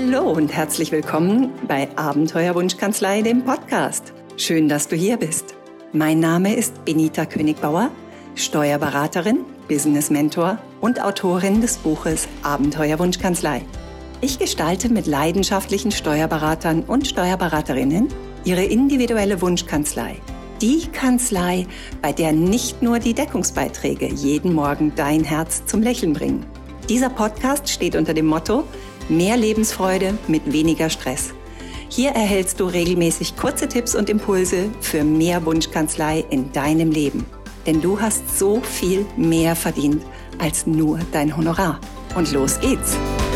Hallo und herzlich willkommen bei Abenteuerwunschkanzlei, dem Podcast. Schön, dass du hier bist. Mein Name ist Benita Königbauer, Steuerberaterin, Business Mentor und Autorin des Buches Abenteuerwunschkanzlei. Ich gestalte mit leidenschaftlichen Steuerberatern und Steuerberaterinnen ihre individuelle Wunschkanzlei. Die Kanzlei, bei der nicht nur die Deckungsbeiträge jeden Morgen dein Herz zum Lächeln bringen. Dieser Podcast steht unter dem Motto: mehr Lebensfreude mit weniger Stress. Hier erhältst du regelmäßig kurze Tipps und Impulse für mehr Wunschkanzlei in deinem Leben. Denn du hast so viel mehr verdient als nur dein Honorar. Und los geht's!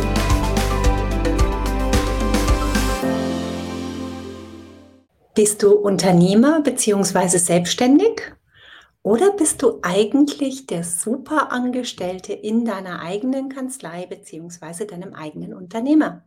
Bist du Unternehmer bzw. selbstständig? Oder bist du eigentlich der Superangestellte in deiner eigenen Kanzlei bzw. deinem eigenen Unternehmen?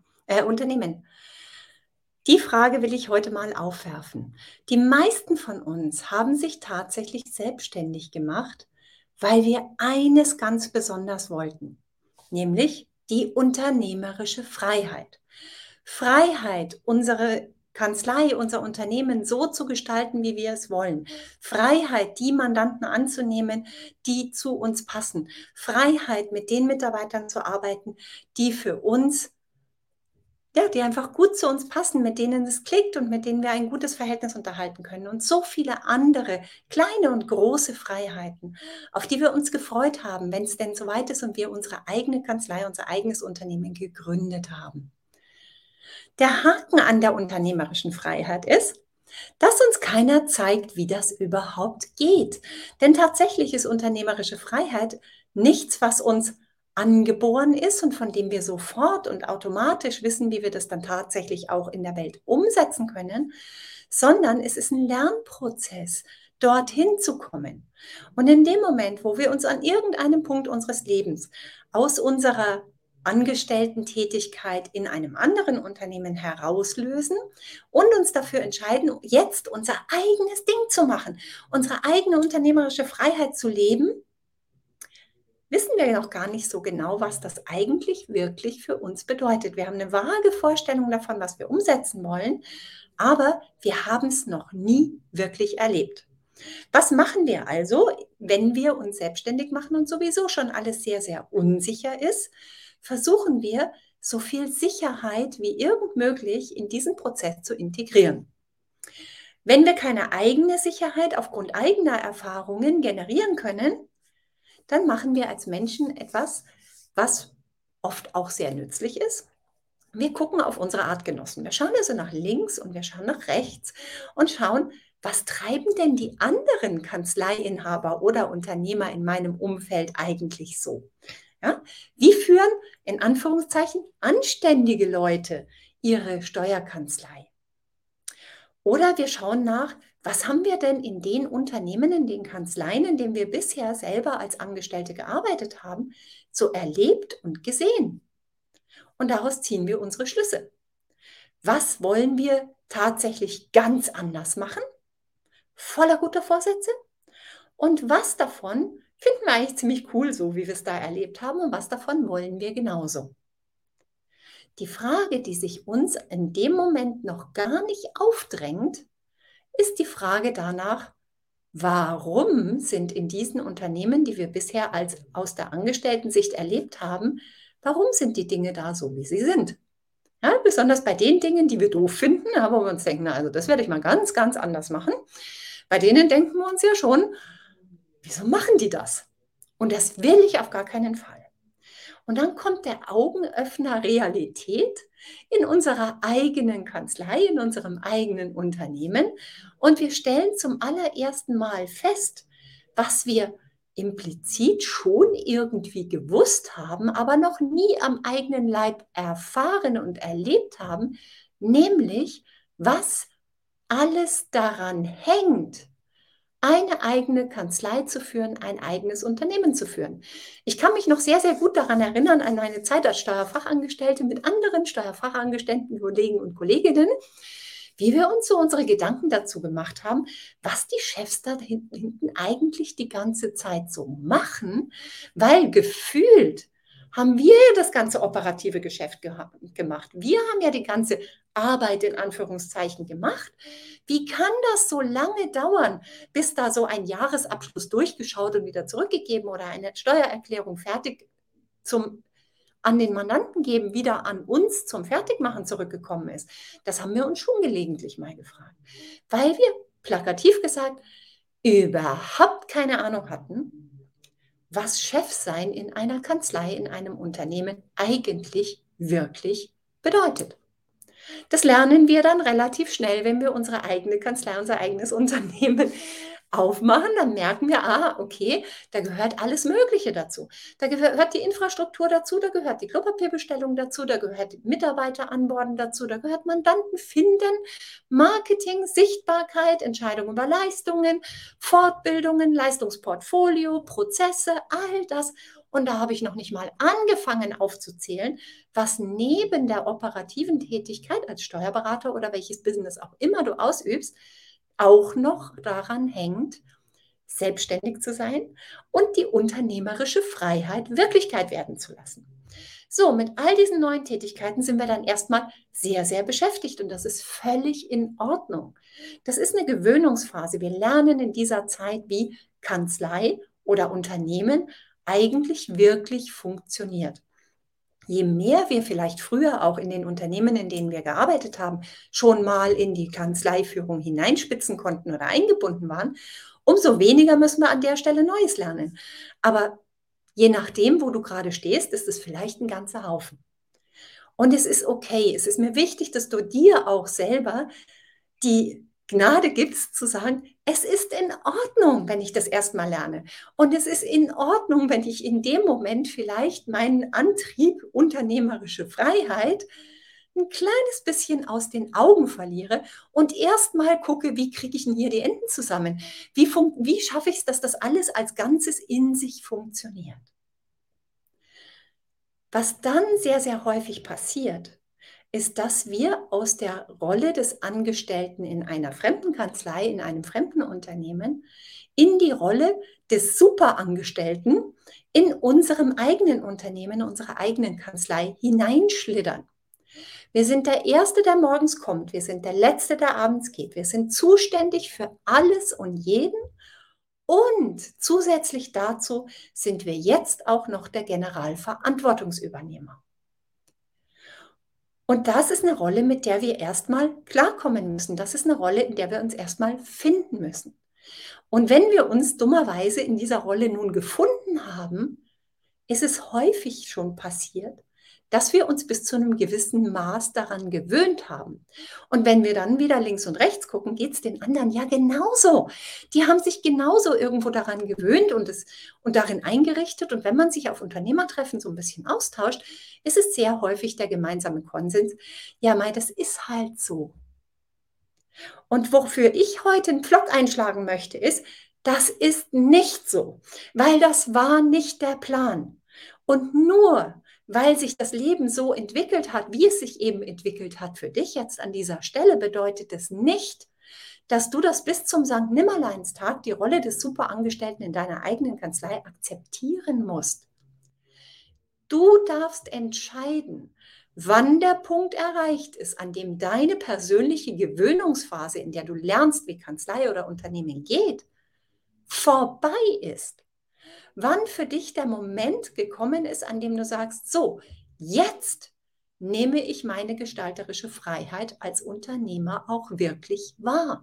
Die Frage will ich heute mal aufwerfen. Die meisten von uns haben sich tatsächlich selbstständig gemacht, weil wir eines ganz besonders wollten, nämlich die unternehmerische Freiheit. Freiheit, unsere Kanzlei, unser Unternehmen so zu gestalten, wie wir es wollen. Freiheit, die Mandanten anzunehmen, die zu uns passen. Freiheit, mit den Mitarbeitern zu arbeiten, die für uns, die einfach gut zu uns passen, mit denen es klickt und mit denen wir ein gutes Verhältnis unterhalten können. Und so viele andere kleine und große Freiheiten, auf die wir uns gefreut haben, wenn es denn soweit ist und wir unsere eigene Kanzlei, unser eigenes Unternehmen gegründet haben. Der Haken an der unternehmerischen Freiheit ist, dass uns keiner zeigt, wie das überhaupt geht. Denn tatsächlich ist unternehmerische Freiheit nichts, was uns angeboren ist und von dem wir sofort und automatisch wissen, wie wir das dann tatsächlich auch in der Welt umsetzen können, sondern es ist ein Lernprozess, dorthin zu kommen. Und in dem Moment, wo wir uns an irgendeinem Punkt unseres Lebens aus unserer Angestellten-Tätigkeit in einem anderen Unternehmen herauslösen und uns dafür entscheiden, jetzt unser eigenes Ding zu machen, unsere eigene unternehmerische Freiheit zu leben, wissen wir noch gar nicht so genau, was das eigentlich wirklich für uns bedeutet. Wir haben eine vage Vorstellung davon, was wir umsetzen wollen, aber wir haben es noch nie wirklich erlebt. Was machen wir also, wenn wir uns selbstständig machen und sowieso schon alles sehr, sehr unsicher ist? Versuchen wir, so viel Sicherheit wie irgend möglich in diesen Prozess zu integrieren. Wenn wir keine eigene Sicherheit aufgrund eigener Erfahrungen generieren können, dann machen wir als Menschen etwas, was oft auch sehr nützlich ist. Wir gucken auf unsere Artgenossen. Wir schauen also nach links und wir schauen nach rechts und schauen, was treiben denn die anderen Kanzleiinhaber oder Unternehmer in meinem Umfeld eigentlich so? Ja? Wie führen, in Anführungszeichen, anständige Leute ihre Steuerkanzlei? Oder wir schauen nach, was haben wir denn in den Unternehmen, in den Kanzleien, in denen wir bisher selber als Angestellte gearbeitet haben, so erlebt und gesehen? Und daraus ziehen wir unsere Schlüsse. Was wollen wir tatsächlich ganz anders machen? Voller guter Vorsätze? Und was davon finden wir eigentlich ziemlich cool, so wie wir es da erlebt haben, und was davon wollen wir genauso? Die Frage, die sich uns in dem Moment noch gar nicht aufdrängt, ist die Frage danach, warum sind in diesen Unternehmen, die wir bisher als aus der Angestellten-Sicht erlebt haben, warum sind die Dinge da so, wie sie sind? Ja, besonders bei den Dingen, die wir doof finden, wo wir uns denken, na, also das werde ich mal ganz, ganz anders machen. Bei denen denken wir uns ja schon, wieso machen die das? Und das will ich auf gar keinen Fall. Und dann kommt der Augenöffner Realität in unserer eigenen Kanzlei, in unserem eigenen Unternehmen. Und wir stellen zum allerersten Mal fest, was wir implizit schon irgendwie gewusst haben, aber noch nie am eigenen Leib erfahren und erlebt haben, nämlich was alles daran hängt, eine eigene Kanzlei zu führen, ein eigenes Unternehmen zu führen. Ich kann mich noch sehr, sehr gut daran erinnern, an eine Zeit als Steuerfachangestellte mit anderen Steuerfachangestellten, Kollegen und Kolleginnen, wie wir uns so unsere Gedanken dazu gemacht haben, was die Chefs da hinten eigentlich die ganze Zeit so machen, weil gefühlt haben wir das ganze operative Geschäft gemacht. Wir haben ja die ganze Arbeit in Anführungszeichen gemacht. Wie kann das so lange dauern, bis da so ein Jahresabschluss durchgeschaut und wieder zurückgegeben oder eine Steuererklärung fertig an den Mandanten geben, wieder an uns zum Fertigmachen zurückgekommen ist? Das haben wir uns schon gelegentlich mal gefragt, weil wir, plakativ gesagt, überhaupt keine Ahnung hatten, was Chefsein in einer Kanzlei, in einem Unternehmen eigentlich wirklich bedeutet. Das lernen wir dann relativ schnell, wenn wir unsere eigene Kanzlei, unser eigenes Unternehmen aufmachen. Dann merken wir, okay, da gehört alles Mögliche dazu. Da gehört die Infrastruktur dazu, da gehört die Klopapierbestellung dazu, da gehört Mitarbeiter anborden dazu, da gehört Mandanten finden, Marketing, Sichtbarkeit, Entscheidungen über Leistungen, Fortbildungen, Leistungsportfolio, Prozesse, all das. Und da habe ich noch nicht mal angefangen aufzuzählen, was neben der operativen Tätigkeit als Steuerberater oder welches Business auch immer du ausübst, auch noch daran hängt, selbstständig zu sein und die unternehmerische Freiheit Wirklichkeit werden zu lassen. So, mit all diesen neuen Tätigkeiten sind wir dann erstmal sehr, sehr beschäftigt und das ist völlig in Ordnung. Das ist eine Gewöhnungsphase. Wir lernen in dieser Zeit, wie Kanzlei oder Unternehmen eigentlich wirklich funktioniert. Je mehr wir vielleicht früher auch in den Unternehmen, in denen wir gearbeitet haben, schon mal in die Kanzleiführung hineinspitzen konnten oder eingebunden waren, umso weniger müssen wir an der Stelle Neues lernen. Aber je nachdem, wo du gerade stehst, ist es vielleicht ein ganzer Haufen. Und es ist okay. Es ist mir wichtig, dass du dir auch selber die Gnade gibst, zu sagen, es ist in Ordnung, wenn ich das erstmal lerne. Und es ist in Ordnung, wenn ich in dem Moment vielleicht meinen Antrieb, unternehmerische Freiheit, ein kleines bisschen aus den Augen verliere und erstmal gucke, wie kriege ich denn hier die Enden zusammen? Wie schaffe ich es, dass das alles als Ganzes in sich funktioniert? Was dann sehr, sehr häufig passiert, ist, dass wir aus der Rolle des Angestellten in einer fremden Kanzlei, in einem fremden Unternehmen, in die Rolle des Superangestellten in unserem eigenen Unternehmen, unserer eigenen Kanzlei hineinschlittern. Wir sind der Erste, der morgens kommt. Wir sind der Letzte, der abends geht. Wir sind zuständig für alles und jeden. Und zusätzlich dazu sind wir jetzt auch noch der Generalverantwortungsübernehmer. Und das ist eine Rolle, mit der wir erstmal klarkommen müssen. Das ist eine Rolle, in der wir uns erstmal finden müssen. Und wenn wir uns dummerweise in dieser Rolle nun gefunden haben, ist es häufig schon passiert, dass wir uns bis zu einem gewissen Maß daran gewöhnt haben. Und wenn wir dann wieder links und rechts gucken, geht es den anderen ja genauso. Die haben sich genauso irgendwo daran gewöhnt und darin eingerichtet. Und wenn man sich auf Unternehmertreffen so ein bisschen austauscht, ist es sehr häufig der gemeinsame Konsens, ja, Mai, das ist halt so. Und wofür ich heute einen Pflock einschlagen möchte, ist, das ist nicht so, weil das war nicht der Plan. Und nur weil sich das Leben so entwickelt hat, wie es sich eben entwickelt hat für dich jetzt an dieser Stelle, bedeutet es nicht, dass du das bis zum Sankt Nimmerleinstag, die Rolle des Superangestellten in deiner eigenen Kanzlei, akzeptieren musst. Du darfst entscheiden, wann der Punkt erreicht ist, an dem deine persönliche Gewöhnungsphase, in der du lernst, wie Kanzlei oder Unternehmen geht, vorbei ist. Wann für dich der Moment gekommen ist, an dem du sagst, so, jetzt nehme ich meine gestalterische Freiheit als Unternehmer auch wirklich wahr.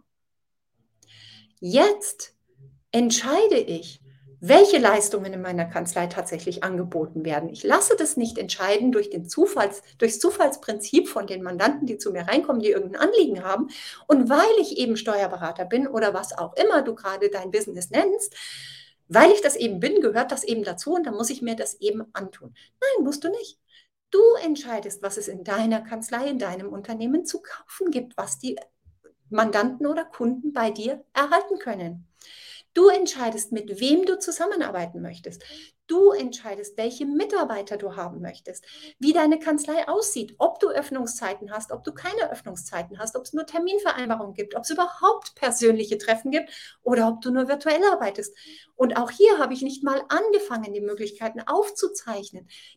Jetzt entscheide ich, welche Leistungen in meiner Kanzlei tatsächlich angeboten werden. Ich lasse das nicht entscheiden durchs Zufallsprinzip von den Mandanten, die zu mir reinkommen, die irgendein Anliegen haben. Und weil ich eben Steuerberater bin oder was auch immer du gerade dein Business nennst, weil ich das eben bin, gehört das eben dazu und dann muss ich mir das eben antun. Nein, musst du nicht. Du entscheidest, was es in deiner Kanzlei, in deinem Unternehmen zu kaufen gibt, was die Mandanten oder Kunden bei dir erhalten können. Du entscheidest, mit wem du zusammenarbeiten möchtest. Du entscheidest, welche Mitarbeiter du haben möchtest, wie deine Kanzlei aussieht, ob du Öffnungszeiten hast, ob du keine Öffnungszeiten hast, ob es nur Terminvereinbarungen gibt, ob es überhaupt persönliche Treffen gibt oder ob du nur virtuell arbeitest. Und auch hier habe ich nicht mal angefangen, die Möglichkeiten aufzuzeichnen.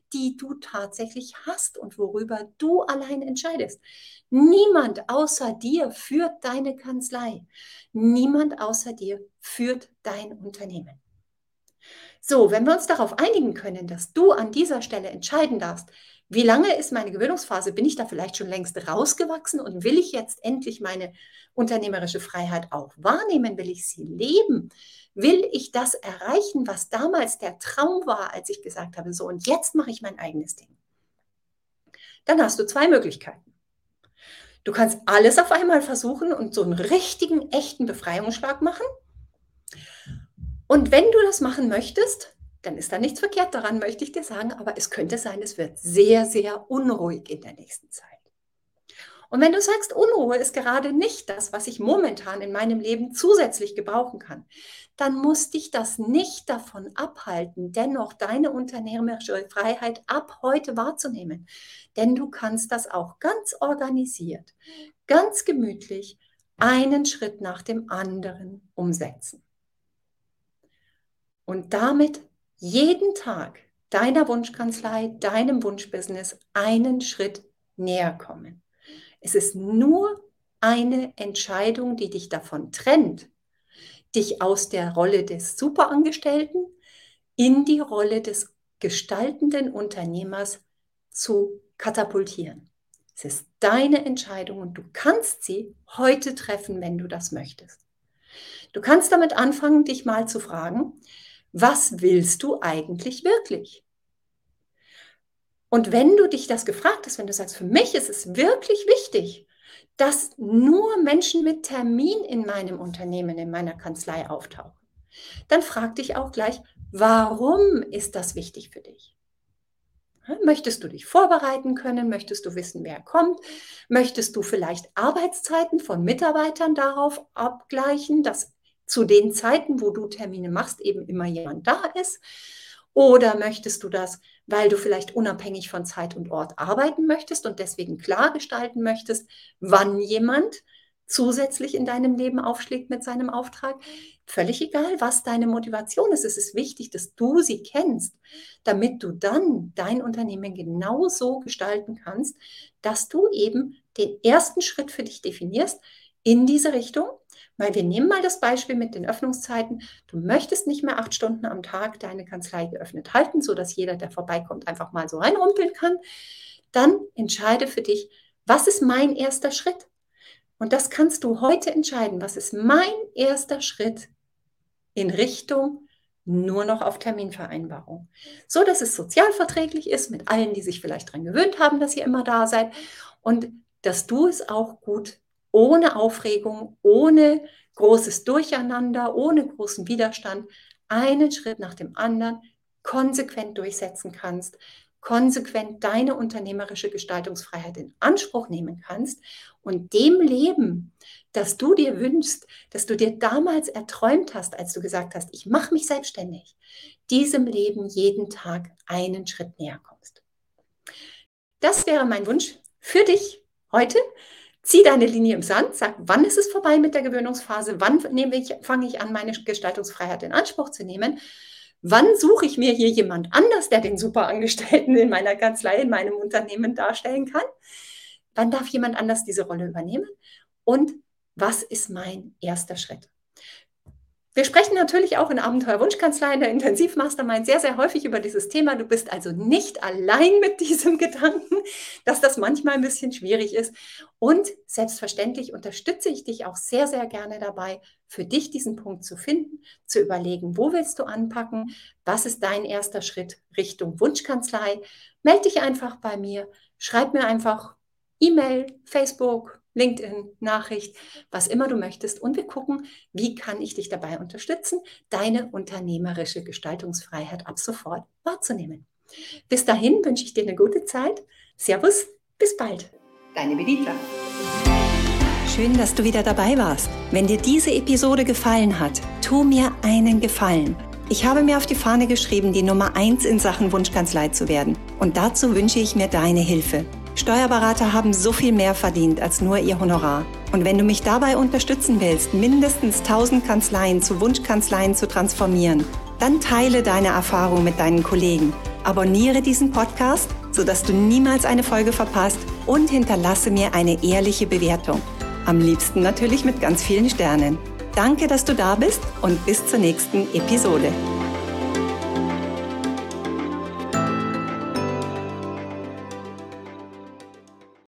die du tatsächlich hast und worüber du allein entscheidest. Niemand außer dir führt deine Kanzlei. Niemand außer dir führt dein Unternehmen. So, wenn wir uns darauf einigen können, dass du an dieser Stelle entscheiden darfst, wie lange ist meine Gewöhnungsphase, bin ich da vielleicht schon längst rausgewachsen und will ich jetzt endlich meine unternehmerische Freiheit auch wahrnehmen, will ich sie leben, will ich das erreichen, was damals der Traum war, als ich gesagt habe, so und jetzt mache ich mein eigenes Ding. Dann hast du zwei Möglichkeiten. Du kannst alles auf einmal versuchen und so einen richtigen, echten Befreiungsschlag machen. Und wenn du das machen möchtest, dann ist da nichts verkehrt daran, möchte ich dir sagen, aber es könnte sein, es wird sehr, sehr unruhig in der nächsten Zeit. Und wenn du sagst, Unruhe ist gerade nicht das, was ich momentan in meinem Leben zusätzlich gebrauchen kann, dann muss dich das nicht davon abhalten, dennoch deine unternehmerische Freiheit ab heute wahrzunehmen. Denn du kannst das auch ganz organisiert, ganz gemütlich, einen Schritt nach dem anderen umsetzen. Und damit jeden Tag deiner Wunschkanzlei, deinem Wunschbusiness einen Schritt näher kommen. Es ist nur eine Entscheidung, die dich davon trennt, dich aus der Rolle des Superangestellten in die Rolle des gestaltenden Unternehmers zu katapultieren. Es ist deine Entscheidung und du kannst sie heute treffen, wenn du das möchtest. Du kannst damit anfangen, dich mal zu fragen, was willst du eigentlich wirklich? Und wenn du dich das gefragt hast, wenn du sagst, für mich ist es wirklich wichtig, dass nur Menschen mit Termin in meinem Unternehmen, in meiner Kanzlei auftauchen, dann frag dich auch gleich, warum ist das wichtig für dich? Möchtest du dich vorbereiten können? Möchtest du wissen, wer kommt? Möchtest du vielleicht Arbeitszeiten von Mitarbeitern darauf abgleichen, dass zu den Zeiten, wo du Termine machst, eben immer jemand da ist? Oder möchtest du das, weil du vielleicht unabhängig von Zeit und Ort arbeiten möchtest und deswegen klar gestalten möchtest, wann jemand zusätzlich in deinem Leben aufschlägt mit seinem Auftrag? Völlig egal, was deine Motivation ist. Es ist wichtig, dass du sie kennst, damit du dann dein Unternehmen genau so gestalten kannst, dass du eben den ersten Schritt für dich definierst in diese Richtung. Weil wir nehmen mal das Beispiel mit den Öffnungszeiten. Du möchtest nicht mehr 8 Stunden am Tag deine Kanzlei geöffnet halten, sodass jeder, der vorbeikommt, einfach mal so reinrumpeln kann. Dann entscheide für dich, was ist mein erster Schritt? Und das kannst du heute entscheiden. Was ist mein erster Schritt in Richtung nur noch auf Terminvereinbarung? So, dass es sozialverträglich ist mit allen, die sich vielleicht daran gewöhnt haben, dass ihr immer da seid. Und dass du es auch gut ohne Aufregung, ohne großes Durcheinander, ohne großen Widerstand, einen Schritt nach dem anderen konsequent durchsetzen kannst, konsequent deine unternehmerische Gestaltungsfreiheit in Anspruch nehmen kannst und dem Leben, das du dir wünschst, das du dir damals erträumt hast, als du gesagt hast, ich mache mich selbstständig, diesem Leben jeden Tag einen Schritt näher kommst. Das wäre mein Wunsch für dich heute. Zieh deine Linie im Sand, sag, wann ist es vorbei mit der Gewöhnungsphase, wann fange ich an, meine Gestaltungsfreiheit in Anspruch zu nehmen, wann suche ich mir hier jemand anders, der den Superangestellten in meiner Kanzlei, in meinem Unternehmen darstellen kann, wann darf jemand anders diese Rolle übernehmen und was ist mein erster Schritt? Wir sprechen natürlich auch in Abenteuer Wunschkanzlei, in der Intensivmastermind sehr, sehr häufig über dieses Thema. Du bist also nicht allein mit diesem Gedanken, dass das manchmal ein bisschen schwierig ist. Und selbstverständlich unterstütze ich dich auch sehr, sehr gerne dabei, für dich diesen Punkt zu finden, zu überlegen, wo willst du anpacken, was ist dein erster Schritt Richtung Wunschkanzlei. Melde dich einfach bei mir, schreib mir einfach E-Mail, Facebook, LinkedIn, Nachricht, was immer du möchtest. Und wir gucken, wie kann ich dich dabei unterstützen, deine unternehmerische Gestaltungsfreiheit ab sofort wahrzunehmen. Bis dahin wünsche ich dir eine gute Zeit. Servus, bis bald. Deine Benita. Schön, dass du wieder dabei warst. Wenn dir diese Episode gefallen hat, tu mir einen Gefallen. Ich habe mir auf die Fahne geschrieben, die Nummer 1 in Sachen Wunschkanzlei zu werden. Und dazu wünsche ich mir deine Hilfe. Steuerberater haben so viel mehr verdient als nur ihr Honorar. Und wenn du mich dabei unterstützen willst, mindestens 1000 Kanzleien zu Wunschkanzleien zu transformieren, dann teile deine Erfahrung mit deinen Kollegen. Abonniere diesen Podcast, sodass du niemals eine Folge verpasst und hinterlasse mir eine ehrliche Bewertung. Am liebsten natürlich mit ganz vielen Sternen. Danke, dass du da bist und bis zur nächsten Episode.